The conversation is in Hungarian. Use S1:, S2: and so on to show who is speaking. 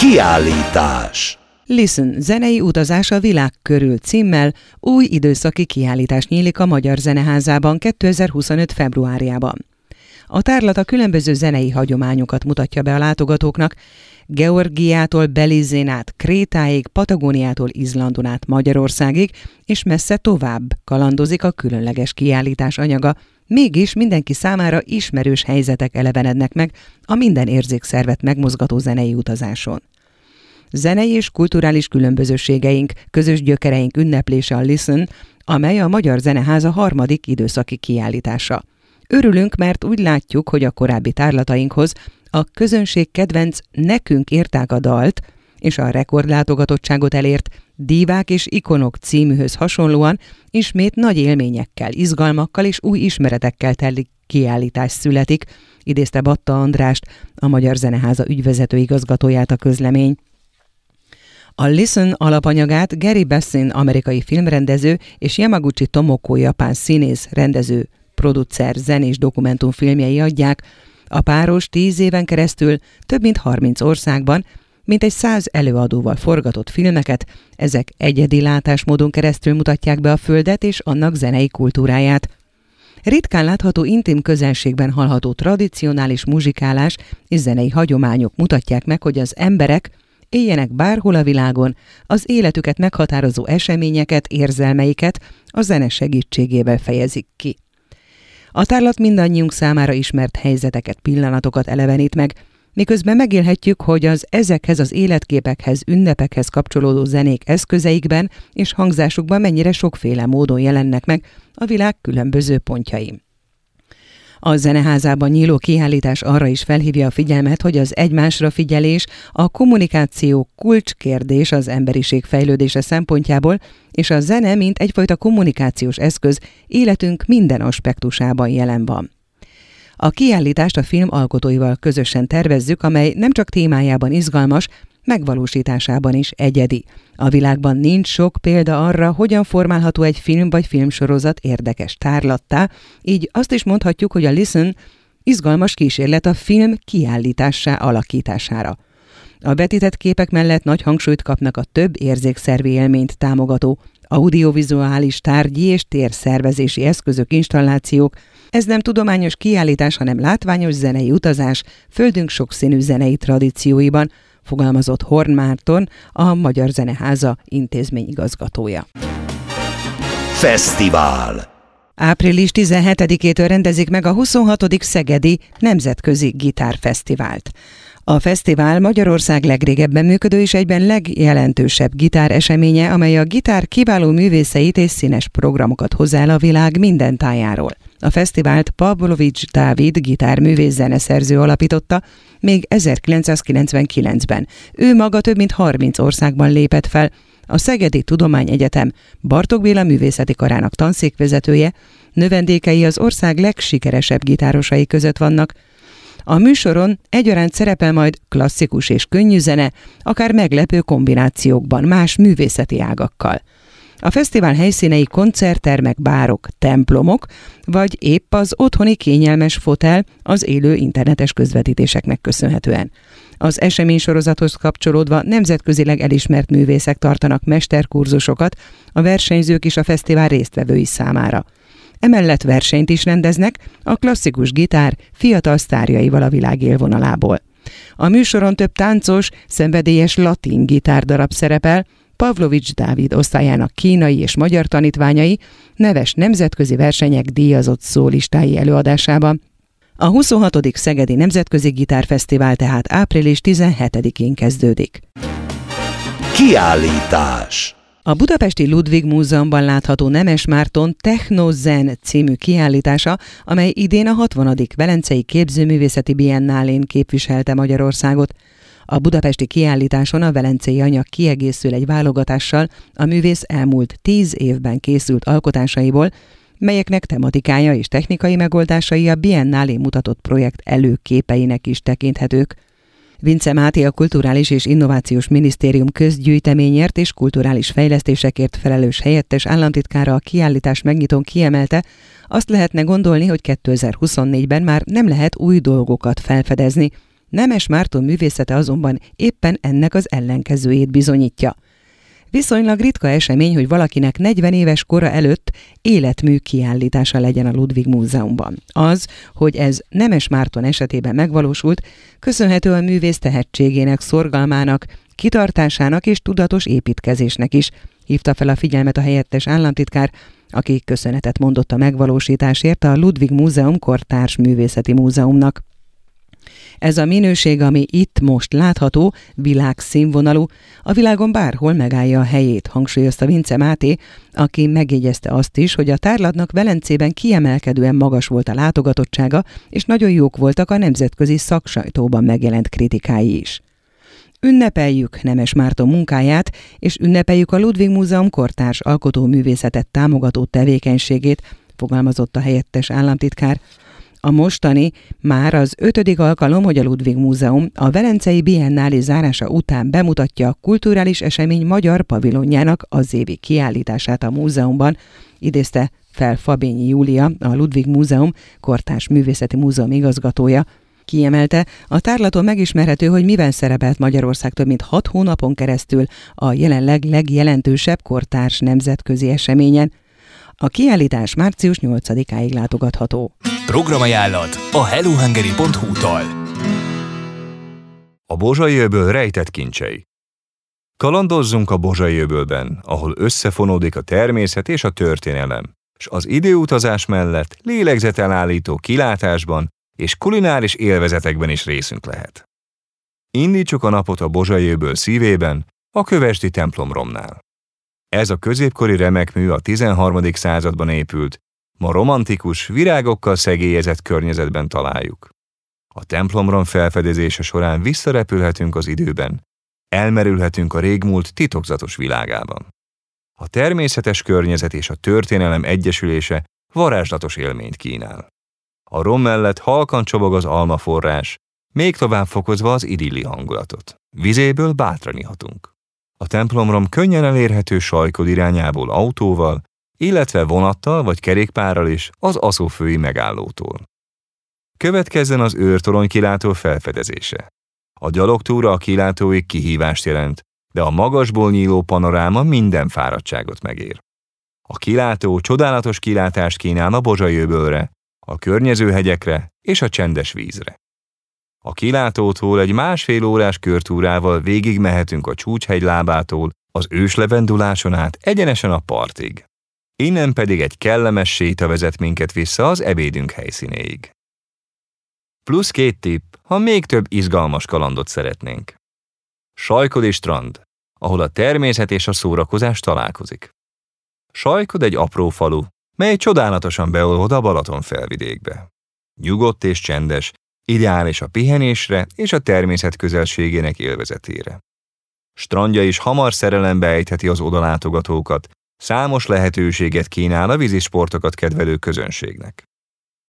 S1: Kiállítás.
S2: Listen, zenei utazás a világ körül címmel új időszaki kiállítás nyílik a Magyar Zeneházában 2025. februárjában. A tárlat a különböző zenei hagyományokat mutatja be a látogatóknak, Georgiától Belizén át Krétáig, Patagóniától Izlandon át Magyarországig, és messze tovább kalandozik a különleges kiállítás anyaga, mégis mindenki számára ismerős helyzetek elevenednek meg a minden érzékszervet megmozgató zenei utazáson. Zenei és kulturális különbözőségeink, közös gyökereink ünneplése a Listen, amely a Magyar Zeneháza harmadik időszaki kiállítása. Örülünk, mert úgy látjuk, hogy a korábbi tárlatainkhoz a közönség kedvenc Nekünk írták a dalt és a rekordlátogatottságot elért Dívák és ikonok címűhöz hasonlóan ismét nagy élményekkel, izgalmakkal és új ismeretekkel teli kiállítás születik, idézte Batta Andrást, a Magyar Zeneháza ügyvezető igazgatóját a közlemény. A Listen alapanyagát Gary Bassin amerikai filmrendező és Yamaguchi Tomoko japán színész, rendező, producer, zenés dokumentumfilmjei adják. A páros 10 éven keresztül több mint 30 országban, mintegy 100 előadóval forgatott filmeket, ezek egyedi látásmódon keresztül mutatják be a földet és annak zenei kultúráját. Ritkán látható intim közelségben hallható tradicionális muzsikálás és zenei hagyományok mutatják meg, hogy az emberek éljenek bárhol a világon, az életüket meghatározó eseményeket, érzelmeiket a zene segítségével fejezik ki. A tárlat mindannyiunk számára ismert helyzeteket, pillanatokat elevenít meg, miközben megélhetjük, hogy az ezekhez az életképekhez, ünnepekhez kapcsolódó zenék eszközeikben és hangzásukban mennyire sokféle módon jelennek meg a világ különböző pontjain. A Zeneházában nyíló kiállítás arra is felhívja a figyelmet, hogy az egymásra figyelés, a kommunikáció kulcskérdés az emberiség fejlődése szempontjából, és a zene, mint egyfajta kommunikációs eszköz életünk minden aspektusában jelen van. A kiállítást a film alkotóival közösen tervezzük, amely nem csak témájában izgalmas, megvalósításában is egyedi. A világban nincs sok példa arra, hogyan formálható egy film vagy filmsorozat érdekes tárlattá, így azt is mondhatjuk, hogy a Listen izgalmas kísérlet a film kiállítássá alakítására. A vetített képek mellett nagy hangsúlyt kapnak a több érzékszervi élményt támogató audiovizuális tárgyi és térszervezési eszközök, installációk. Ez nem tudományos kiállítás, hanem látványos zenei utazás földünk sokszínű zenei tradícióiban, fogalmazott Horn Márton, a Magyar Zeneháza intézményigazgatója.
S1: Fesztivál.
S2: Április 17-től rendezik meg a 26. Szegedi Nemzetközi Gitárfesztivált. A fesztivál Magyarország legrégebben működő és egyben legjelentősebb gitáreseménye, amely a gitár kiváló művészeit és színes programokat hoz el a világ minden tájáról. A fesztivált Pavlovics Dávid gitárművész zeneszerző alapította még 1999-ben. Ő maga több mint 30 országban lépett fel. A Szegedi Tudományegyetem Bartók Béla művészeti karának tanszékvezetője, növendékei az ország legsikeresebb gitárosai között vannak. A műsoron egyaránt szerepel majd klasszikus és könnyű zene, akár meglepő kombinációkban más művészeti ágakkal. A fesztivál helyszínei koncerttermek, bárok, templomok, vagy épp az otthoni kényelmes fotel az élő internetes közvetítéseknek köszönhetően. Az eseménysorozathoz kapcsolódva nemzetközileg elismert művészek tartanak mesterkurzusokat a versenyzők és a fesztivál résztvevői számára. Emellett versenyt is rendeznek a klasszikus gitár fiatal sztárjaival a világ élvonalából. A műsoron több táncos, szenvedélyes latin gitárdarab szerepel, Pavlovics Dávid osztályának kínai és magyar tanítványai neves nemzetközi versenyek díjazott szólistái előadásában. A 26. Szegedi Nemzetközi Gitárfesztivál tehát április 17-én kezdődik.
S1: Kiállítás.
S2: A budapesti Ludwig Múzeumban látható Nemes Márton Techno-Zen című kiállítása, amely idén a 60. Velencei Képzőművészeti Biennálén képviselte Magyarországot. A budapesti kiállításon a velencei anyag kiegészül egy válogatással a művész elmúlt 10 évben készült alkotásaiból, melyeknek tematikája és technikai megoldásai a Biennálén mutatott projekt előképeinek is tekinthetők. Vince Máté, a Kulturális és Innovációs Minisztérium közgyűjteményért és kulturális fejlesztésekért felelős helyettes államtitkára a kiállítás megnyitón kiemelte, azt lehetne gondolni, hogy 2024-ben már nem lehet új dolgokat felfedezni, Nemes Márton művészete azonban éppen ennek az ellenkezőjét bizonyítja. Viszonylag ritka esemény, hogy valakinek 40 éves kora előtt életmű kiállítása legyen a Ludwig Múzeumban. Az, hogy ez Nemes Márton esetében megvalósult, köszönhető a művész tehetségének, szorgalmának, kitartásának és tudatos építkezésnek is, hívta fel a figyelmet a helyettes államtitkár, aki köszönetet mondott a megvalósításért a Ludwig Múzeum Kortárs Művészeti Múzeumnak. Ez a minőség, ami itt most látható, világszínvonalú, a világon bárhol megállja a helyét, hangsúlyozta Vince Máté, aki megjegyezte azt is, hogy a tárlatnak Velencében kiemelkedően magas volt a látogatottsága, és nagyon jók voltak a nemzetközi szaksajtóban megjelent kritikái is. Ünnepeljük Nemes Márton munkáját, és ünnepeljük a Ludwig Múzeum kortárs alkotóművészetet támogató tevékenységét, fogalmazott a helyettes államtitkár. A mostani már az 5. alkalom, hogy a Ludwig Múzeum a Velencei Biennálé zárása után bemutatja a kulturális esemény magyar pavilonjának az évi kiállítását a múzeumban, idézte fel Fabényi Júlia, a Ludwig Múzeum Kortárs Művészeti Múzeum igazgatója. Kiemelte, a tárlaton megismerhető, hogy miben szerepelt Magyarország több mint 6 hónapon keresztül a jelenleg legjelentősebb kortárs nemzetközi eseményen. A kiállítás március 8-áig látogatható.
S1: Programajánlat a hellohungary.hu-tól.
S3: A Bozsai-öböl rejtett kincsei. Kalandozzunk a Bozsai-öbölben, ahol összefonódik a természet és a történelem, s az időutazás mellett lélegzetelállító kilátásban és kulináris élvezetekben is részünk lehet. Indítsuk a napot a Bozsai-öböl szívében, a Kövesdi templomromnál. Ez a középkori remekmű a 13. században épült, ma romantikus, virágokkal szegélyezett környezetben találjuk. A templomrom felfedezése során visszarepülhetünk az időben, elmerülhetünk a régmúlt titokzatos világában. A természetes környezet és a történelem egyesülése varázslatos élményt kínál. A rom mellett halkan csobog az almaforrás, még tovább fokozva az idilli hangulatot. Vizéből bátran ihatunk. A templomrom könnyen elérhető Sajkod irányából autóval, illetve vonattal vagy kerékpárral is az Aszófői megállótól. Következzen az őrtorony kilátó felfedezése. A gyalogtúra a kilátóig kihívást jelent, de a magasból nyíló panoráma minden fáradtságot megér. A kilátó csodálatos kilátást kínál a Bozsai-öbölre, a környező hegyekre és a csendes vízre. A kilátótól egy 1,5 órás körtúrával végig mehetünk a Csúcshegy lábától, az őslevenduláson át egyenesen a partig. Innen pedig egy kellemes séta vezet minket vissza az ebédünk helyszínéig. Plusz 2 tipp, ha még több izgalmas kalandot szeretnénk. Sajkodi strand, ahol a természet és a szórakozás találkozik. Sajkod egy apró falu, mely csodálatosan beolvad a Balaton felvidékbe. Nyugodt és csendes, ideális a pihenésre és a természet közelségének élvezetére. Strandja is hamar szerelembe ejtheti az odalátogatókat, számos lehetőséget kínál a vízisportokat kedvelő közönségnek.